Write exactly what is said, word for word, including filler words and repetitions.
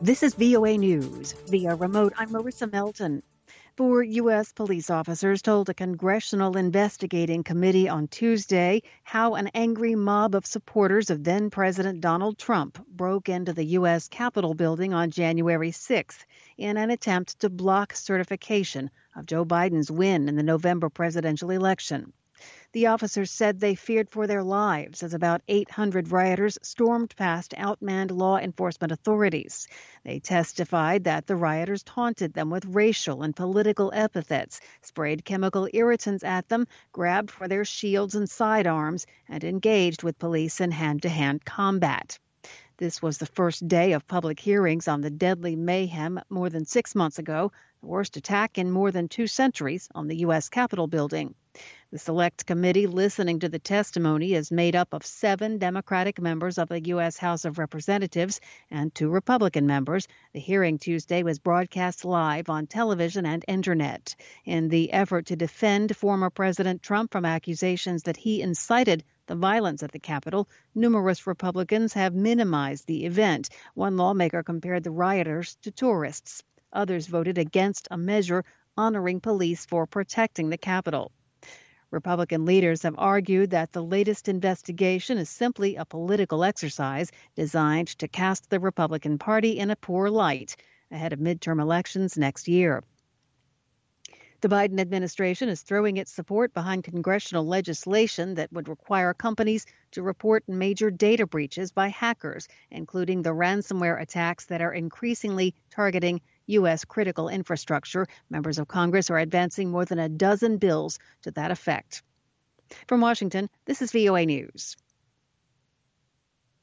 This is V O A News. Via remote, I'm Marissa Melton. Four U S police officers told a congressional investigating committee on Tuesday how an angry mob of supporters of then-President Donald Trump broke into the U S Capitol building on January sixth in an attempt to block certification of Joe Biden's win in the November presidential election. The officers said they feared for their lives as about eight hundred rioters stormed past outmanned law enforcement authorities. They testified that the rioters taunted them with racial and political epithets, sprayed chemical irritants at them, grabbed for their shields and sidearms, and engaged with police in hand-to-hand combat. This was the first day of public hearings on the deadly mayhem more than six months ago, the worst attack in more than two centuries on the U S Capitol building. The Select Committee listening to the testimony is made up of seven Democratic members of the U S House of Representatives and two Republican members. The hearing Tuesday was broadcast live on television and internet. In the effort to defend former President Trump from accusations that he incited the violence at the Capitol, numerous Republicans have minimized the event. One lawmaker compared the rioters to tourists. Others voted against a measure honoring police for protecting the Capitol. Republican leaders have argued that the latest investigation is simply a political exercise designed to cast the Republican Party in a poor light ahead of midterm elections next year. The Biden administration is throwing its support behind congressional legislation that would require companies to report major data breaches by hackers, including the ransomware attacks that are increasingly targeting U S critical infrastructure. Members of Congress are advancing more than a dozen bills to that effect. From Washington, this is V O A News.